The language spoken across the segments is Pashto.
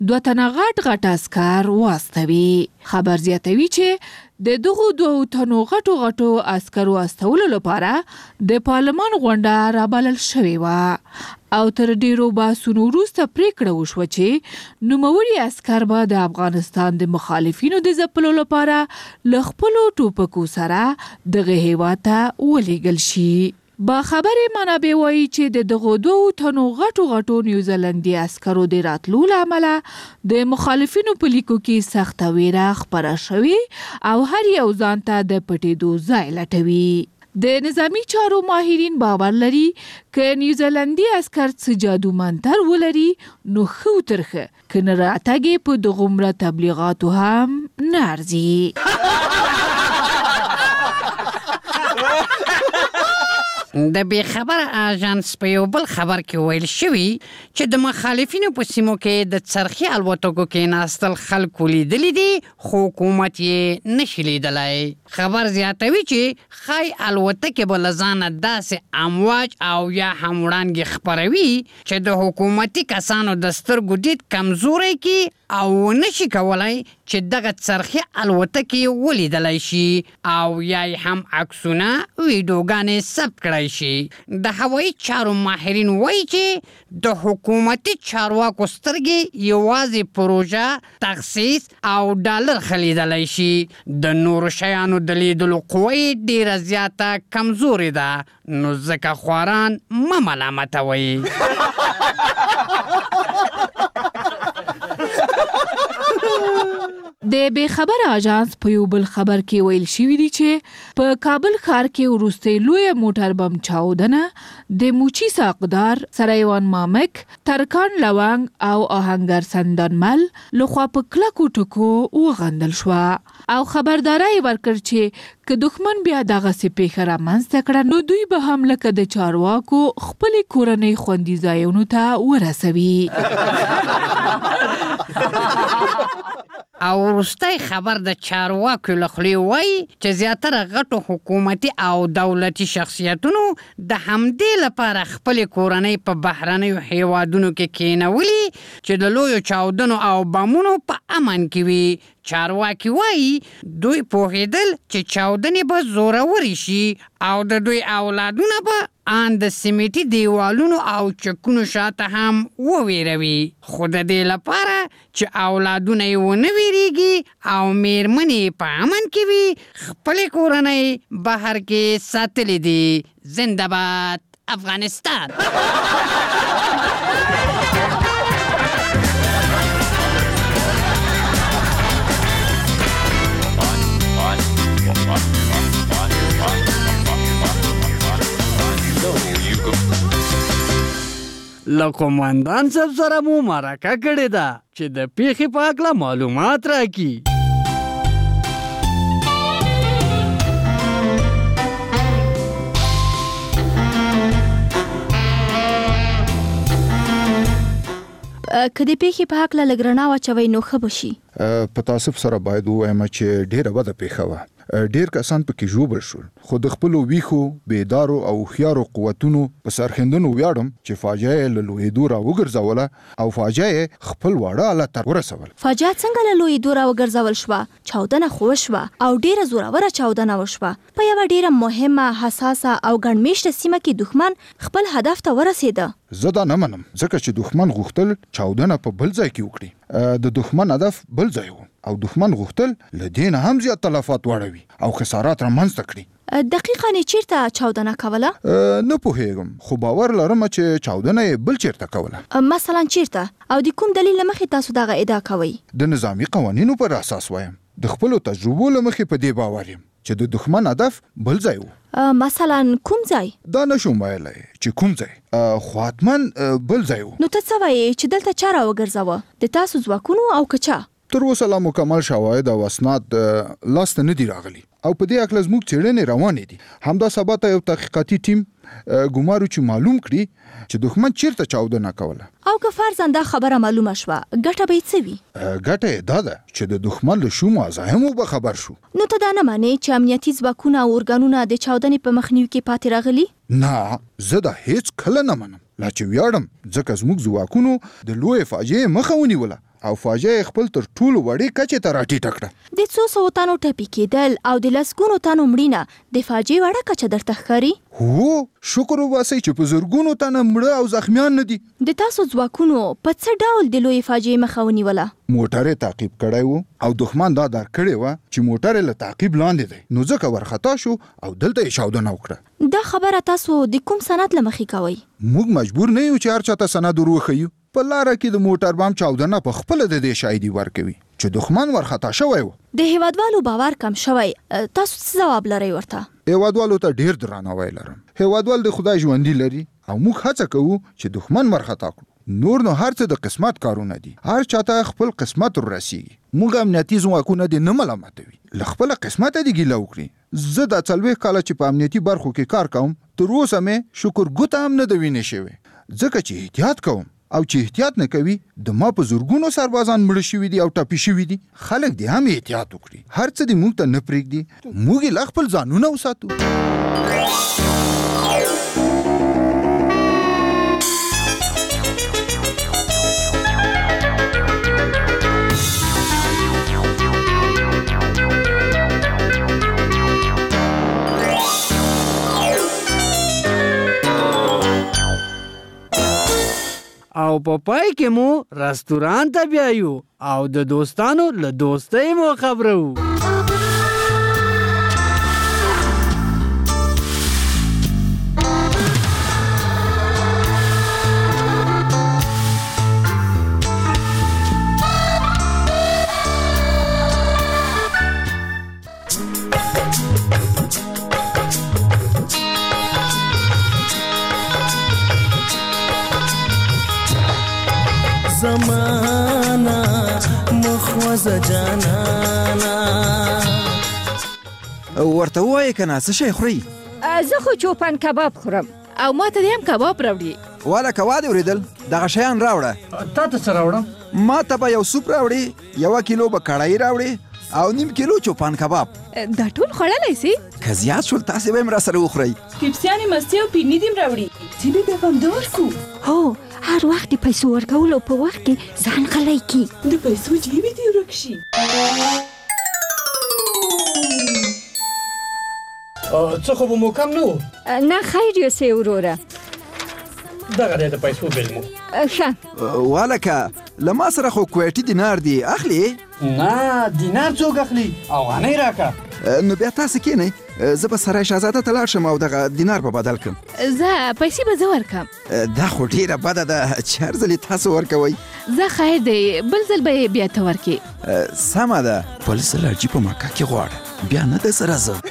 2 تنه غټ عسكر واستوي. خبر زیاتوي چې د دغو 2 تنو غټو عسکرو استولو لپاره د پارلمان غونډه رابلل شوې وه او تر ډیرو بحثونو وروسته پریکړه وشوه چې نوموړي عسکر به د افغانستان د مخالفینو د ځپلو لپاره له خپلو ټوپکو سره دغه هیواد ته ولیږل شي. با خبرې منابع وایي چې د دغو 2 تنو غټو نیوزیلندي عسکرو د راتلو له امله د مخالفینو په لیکو کې سخته ویره خپره شوې او هر یو ځان ته د پټېدو ځای لټوي. د نظامی چارو ماهرین باور لري که نیوزیلندي عسکر څه جادو منتر ولري نو خو ترخه که نه راتګې په دغومره تبلیغاتو هم نه ارزي. د بې خبره اژانس په یو بل خبر کې ویل شوي چې د مخالفینو په سیمو کې د څرخي الوتکو کې ناستل خلکو لیدلی دي خو حکومت یې نشي لیدلی. خبر زیاتوي چې ښایي الوتکې به له ځانه داسې امواج او یا هم وړانګې خپروي چې د حکومتي کسانو د سترګو دید کمزوری کړي او نشي کولای چې دغه څرخي الوتکې ولیدلی شي او یا هم عکسونه ویډیوګانې ثبت کړی شي. د هوایي چارو ماهرین وایي چې د حکومتي چارواکو سترګې یوازې پروژه، تخصیص او ډالر خلیدلی شي. د نورو شیانو د لیدلو قوه یې ډیره زیاته کمزورې ده، نو ځکه خواران مه ملامتوئ. د بې خبر اژانس په یو بل خبر کې ویل شوي دي چې په کابل ښار کې وروستۍ لویه موټر بم چاودنه د موچي ساقدار سرایوان مامک، ترکان لونګ او آهنګر سندانمل لخوا په کلکو ټکو وغندل شوه او خبرداری ورکړ چې که دښمن بیا دغسې پیښه رامنځته کړه نو دوی به هم لکه د چارواکو خپلې کورنۍ خوندي ځایونو ته ورسوي. او وروستی خبر د چارواکو له خولې وایي چې زیاتره غټو حکومتي او دولتي شخصیتونو د همدې لپاره خپلې کورنۍ په بهرنیو هیوادونو کې کینولي چې د لویو چاودنو او بمونو په امن کې وي. چارواکي وایي دوی پوهېدل چې چاودنې به زورورې شي او د دوی اولادونه به ان د سیمټي دیوالونو او چکونو شاته هم وویروي، خو د دې لپاره چې اولادونه یې ونه ویریږي او میرمنې په امن کې وي خپلې کورنۍ بهر کې ساتلې دي. زنده باد افغانستان. له قومندان صاحب سره مو مرکه کړې ده چې د پیښې په هکله معلومات راکړي. که د پیښې په هکله لږ رڼا واچوئ نو ښه به شي. په تاسف سره باید ووایم چې ډېره بده پیښه وه. ډیر کسان پکې ژوبل شول، خو د خپلو ویښو، بیدارو او هوښیارو قوتونو په سرښندنو ویاړم چې فاجعه یې له لویېدو راوګرځوله او فاجعه یې خپل واړه حالت ته ورسول. فاجعه څنګه له لویېدو راوګرځول شوه؟ چاودنه خو وشوه او ډیره زوروره چاودنه وشوه. په یوه ډیره مهمه، حساسه او ګڼمېشته سیمه کې دښمن خپل هدف ته ورسېده. زه دا نه منم، ځکه چې دښمن غوښتل چاودنه په بل ځای کې وکړي. د دښمن هدف بل ځای و او دښمن غوښتل له دې نه هم زیات تلفات واړوي او خسارات رامنځته کړي. دقیقاً یې چیرته چاودنه کوله؟ نه پوهېږم، خو باور لرم چې چاودنه یې بل چیرته کوله. مثلا چیرته؟ او د کوم دلیل له مخې تاسو دغه ادعا کوئ؟ د نظامي قوانینو پر اساس وایم. د خپلو تجربو له مخې په دې باور یم چې د دښمن هدف بل ځای و. مثلا کوم ځای؟ دا نشم ویلی چې کوم ځای، خو حتما بل ځای و. نو ته څه وایې چې دلته چا راوګرځوه؟ د تاسو ځواکونو او که چا؟ تر اوسه لا مکمل شواهد او اسناد لاسته نه دي راغلي او په دې هکله زموږ څېړنې روانې دي. همدا سبا ته یو تحقیقاتي ټیم ګمارو چې معلوم کړي چې دښمن چیرته چاودنه کوله. او که فرضاً دا خبره معلومه شوه، ګټه به یې څه وي؟ ګټه یې دا ده چې د دښمن له شومو عزایمو به خبر شو. نو ته دا نه منې چې امنیتي ځواکونه او ارګانونه د چاودنې په مخنیوي کې پاتې راغلي؟ نه، زه دا هیڅ کله نه منم. لا چې ویاړم ځکه زموږ ځواکونو د لویې فاجعې مخه ونیوله او فاجعه خپل تر ټولو وړې کچې ته راټیټه کړه. د 200 تنو ټپي کېدل او د لسګونو تنو مړینه د فاجعې وړه کچه درته ښکاري؟ هو شکر وباسئ چې په زرګونو تنه مړه او زخمیان نه دي. د تاسو ځواکونو په څه ډول د لوی فاجعې مخه ونیوله؟ موټر تعقیب کړی و او دښمن دا در کړی و چې موټر له تعقیب لاندې دی، نو ځکه ورخطا شو او دلته یې چاودنه وکړه. دا خبره تاسو د کوم سند له مخې کوئ؟ موږ مجبور نه یو چې هر چاته سند وروښیو. په لاره کې د موټر بام چاودنه په خپله د دې شاهدي ورکوي چې دښمن ورخطا شوی و. د هیوادوالو باور کم شوی، تاسو څه ځواب لرئ ورته؟ هیوادوالو ته ډیر درناوی لرم. هیوادوال د خدای ژوندي لري او موږ هڅه کوو چې دښمن ورخطا کړو. نور نو هر څه د قسمت کارونه دي، هر چاته خپل قسمت ورسیږي. موږ امنیتي ځواکونه دې نه ملامتوي، له خپله قسمته دې ګیله وکړي. زه دا 40 کاله چې په امنیتي برخو کې کار کوم، تر اوسه مې شکر ګوته هم نه ده وینې شوې، ځکه چې احتیاط کوم. او چې احتیاط نه کوي، د ما په زرګونو سربازان مړه شوي دي او ټپي شوي دي. خلک دې هم احتیاط وکړي، هر څه دې موږ ته نه پرېږدي، موږ یې لا خپل ځانونه وساتو. او په پای کې مو رستوران ته بیایو او د دوستانو له دوستۍ مو خبرو. زمانا مخوز جانانا ورته وایې که نه څه شی خورئ؟ زه خو چوپان کباب خورم. او ما ته دې هم کباب راوړي. واله که وادې اورېدل دغه شیان راوړه. تا ته څه راوړم؟ ما ته به یو سوپ راوړي، 1 کیلو به کړایي راوړي او 1.5 کیلو چوپان کباب. دا ټول خوړلی سي؟ که زیات شول تاسې به هم راسره وخورئ. ټپسیانې مستې او پیني دې هم راوړي. ځینې ته به همدا ورکو. هو هر وخت د پیسو ورکولو په وخت کې ځان غلی کی. د پیسو جیبې دې ورک شي. څه خو به مو کم نه و؟ نه خیر یوسې وروره. دغه دی د پیسو بیل مو. ښه واله که له ما سره خو کویټي دینار دی، اخلي؟ نه دینار څوک اخلي؟ افغانۍ راکړه. نو بیا تاسې کینئ، زه به سرای شهزاده ته لاړ شم او دغه دینار په بدل کړم. زه پیسې به زه ورکم. دا خو ډیره بده ده چې هر ځل یې تاسو ورکوئ. زه خیر دی، بل ځل به یې بیا ته ورکې. سمه ده، پولیس لارجي په مکه کې غواړه، بیا نه ده سره زه.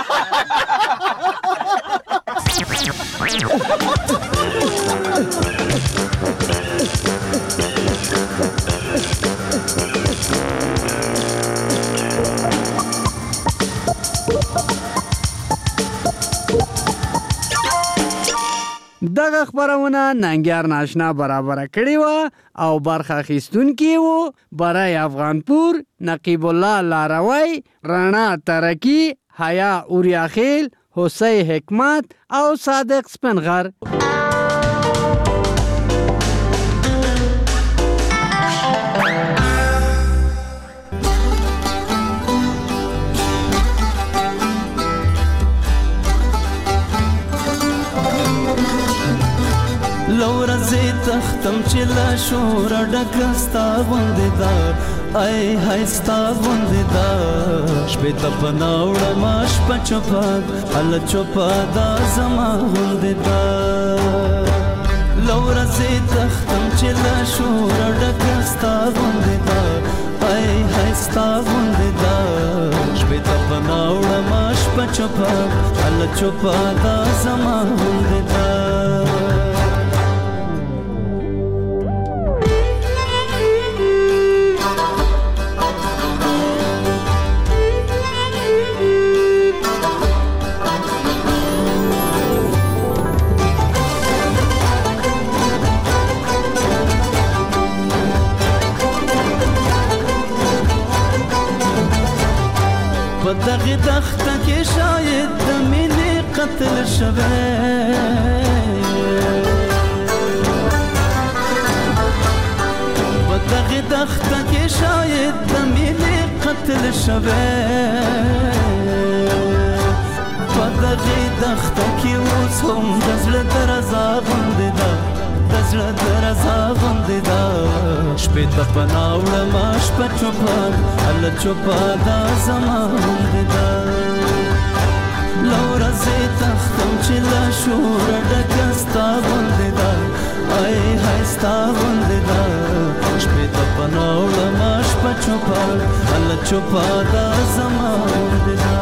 دغه خبرونه ننګیار ناشنا برابره کړې وه او برخه اخیستونکي وو برای افغانپور، نقیب الله لاروی، رڼا ترکی، حیا اوریاخیل، حسی حکمت او صادق سپنغر. لورځې تختم چې لا شوره ډکه ستا غوندې ده، ای های ستا غوندې ده. شپې ته په ناوړه شپه چوپه هله چوپه دا زما غوندې ده. لورځې تختم چې لا شوره ډکه ستا غوندې ده، ای های ستا غوندې ده. شپې ته په ناوړه شپه چوپه هله چوپه دا زما غوندې ده. په دغه دښته کې شاید د مینې قتل شوی، په دغه دښته کې شاید د مینې قتل شوی په دغې دښته کې اوس هم د زړه درزا غوندې ده د زړه درزا غوندې ده شپې ته پناه وړمه شپه چوپه هله چوپه دا زما غوندې ده له ورځې تښتم چې له شوره ډکه ستا غوندې ده ای های ستا غوندې ده شپې ته پناه وړمه شپه چوپه هله چوپه دا زما غوندې ده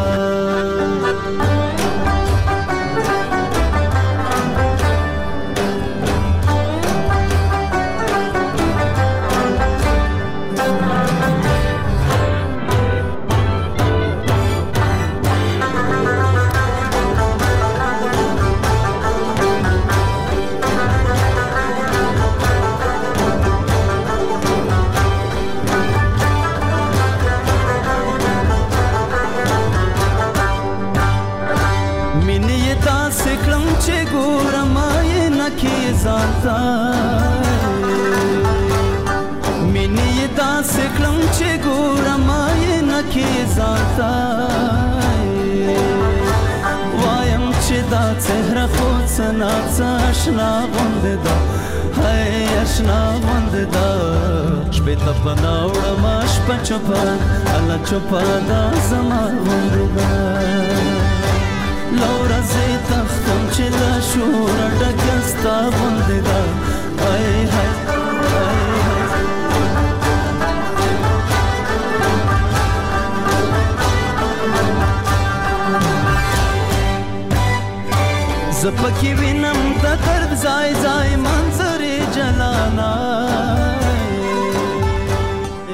مینې یې داسې کړم چې ګورم یې نه کې ځانته وایم چې دا څهره خو څه ناڅه اشنا غوندې ده هی اشنا غوندې ده شپې ته پناه وړمه شپه چوپه هله چوپه دا زما غوندې ده له ورځې تښتم چې له شوره ډکه ستا غوندې ده ای های زه پکې وینم د درد ځای ځای منظرې جلانا